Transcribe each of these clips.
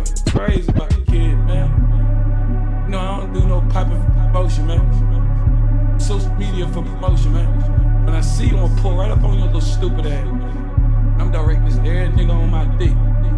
fucking crazy about the kid, man. You know, I don't do no type of promotion, man. Social media for promotion, man. When I see you, I'm gonna pull right up on your little stupid ass. I'm directing this every nigga on my dick.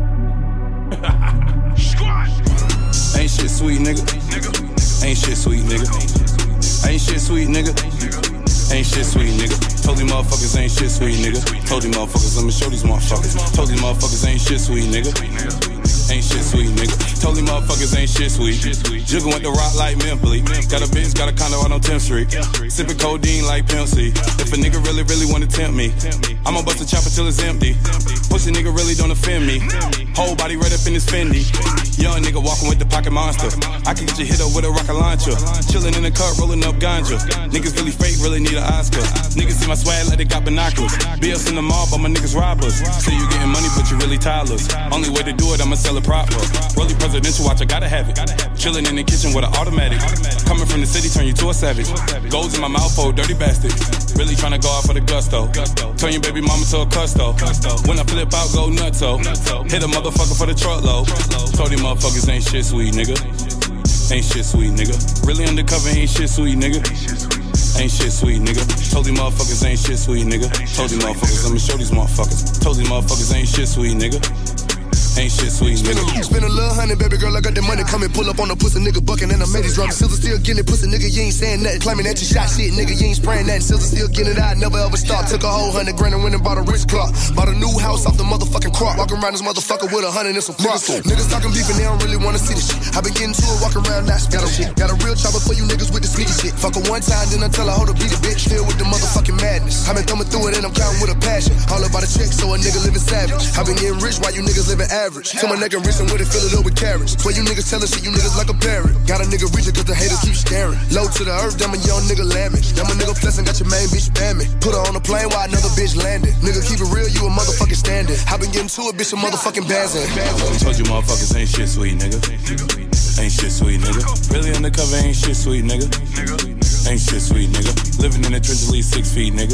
Squad! Ain't shit sweet, nigga. Ain't shit sweet, nigga. Ain't shit sweet, nigga. Ain't shit sweet, nigga. Told these motherfuckers ain't shit sweet, nigga. Told these motherfuckers, let me show these motherfuckers. Told these motherfuckers ain't shit sweet, nigga. Ain't shit sweet, nigga. Told these motherfuckers ain't shit sweet. Juggle with the rock like Memphis. Got a bitch, got a condo out on 10th Street. Sipping codeine like Pimp C. If a nigga really wanna tempt me, I'ma bust a chopper till it's empty. Pussy nigga really don't offend me. Whole body right up in his Fendi. Young nigga walking with the pocket monster. I can get you hit up with a rocket launcher. Chillin' in the cut, rolling up ganja. Niggas really fake, really need an Oscar. Niggas see my swag like they got binoculars. Bills in the mall, but my niggas robbers. Say you getting money, but you really toddlers. Only way to do it, I'ma sell it proper. Rolly presidential watch, I gotta have it. Chillin' in the kitchen with an automatic. Coming from the city, turn you to a savage. Goals in my mouth, oh, dirty bastard. Really tryna go out for the gusto. Turn your baby mama to a custo. When I flip out, go nutso. Hit a motherfucker for the truckload. Told these motherfuckers ain't shit sweet, nigga. Ain't shit sweet, nigga. Really undercover, ain't shit sweet, nigga. Ain't shit sweet, nigga. Told these motherfuckers ain't shit sweet, nigga. Told these motherfuckers, let me show these motherfuckers. Told these motherfuckers ain't shit sweet, nigga. Ain't shit sweet, nigga. Spend a little honey, baby girl, I got that money. Come and pull up on the pussy, nigga, bucking, and I made it drop. Silver still getting it, pussy, nigga, you ain't saying nothing. Claiming that you shot shit, nigga, you ain't spraying nothing. Silver still getting it, I never ever stop. Took a whole $100 grand and went and bought a rich clock. Bought a new house off the motherfucking crop. Walking around this motherfucker with 100 and some props. Niggas talking beef and they don't really wanna see the shit. I been getting to it, walking around not speaking shit. Got a real chopper for you niggas with the sneaky shit. Fuck her one time, then I tell her, hold her, beat a bitch. Still with the motherfucking madness. I been thumbing through it and I'm counting with a passion. All about a check, so a nigga living savage. I been getting rich while you niggas living average. To my neck and wrist and with it, fill it up with carrots. Swear you niggas tellin' shit, you niggas like a parrot. Got a nigga reaching cause the haters keep staring. Low to the earth, damn a young nigga lambing. Damn a nigga flexing, got your main bitch spamming. Put her on a plane while another bitch landed. Nigga keep it real, you a motherfucking standard. I been getting to it, bitch, a motherfucking bazzin'. Told you motherfuckers ain't shit sweet, nigga. Ain't shit sweet, nigga. Really undercover, ain't shit sweet, nigga. Ain't shit sweet, nigga. Living in the trench at least 6 feet, nigga.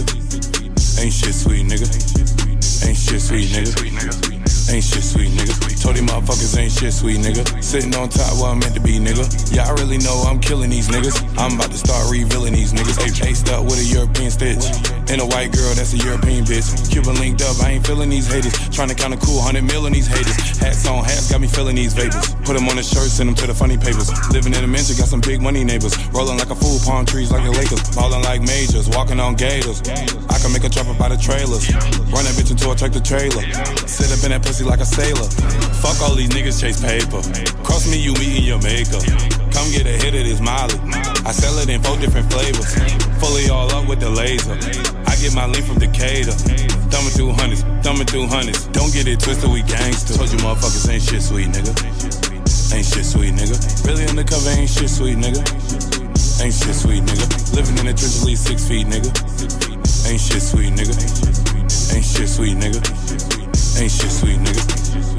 Ain't shit sweet, nigga. Ain't shit sweet, nigga. Ain't shit sweet, nigga. Told these motherfuckers ain't shit sweet, nigga. Sitting on top where I'm meant to be, nigga. Yeah, I really know I'm killing these niggas. I'm about to start revealing these niggas. Aced up with a European stitch. And a white girl, that's a European bitch. Cuban linked up, I ain't feeling these haters. Trying to count a cool 100 mil on these haters. Hats on hats, got me feeling these vapors. Put them on the shirt, send them to the funny papers. Living in a mansion, got some big money neighbors. Rolling like a fool, palm trees like the Lakers. Ballin' like majors, walking on gators. I can make a drop up out of trailers. Run that bitch into a tractor trailer. Sit up in that pussy like a sailor. Fuck all these niggas chase paper. Cross me, you meeting your maker. Come get a hit of this Molly. I sell it in 4 different flavors. Fully all up with the laser. I get my lean from Decatur. Thumbing through hundreds. Don't get it twisted, we gangsters. Told you motherfuckers ain't shit sweet, nigga. Ain't shit sweet, nigga. Really undercover, ain't shit sweet, nigga. Ain't shit sweet, nigga. Living in the trench at least 6 feet, nigga. Ain't shit sweet, nigga. Ain't shit sweet, nigga. Ain't shit sweet, nigga.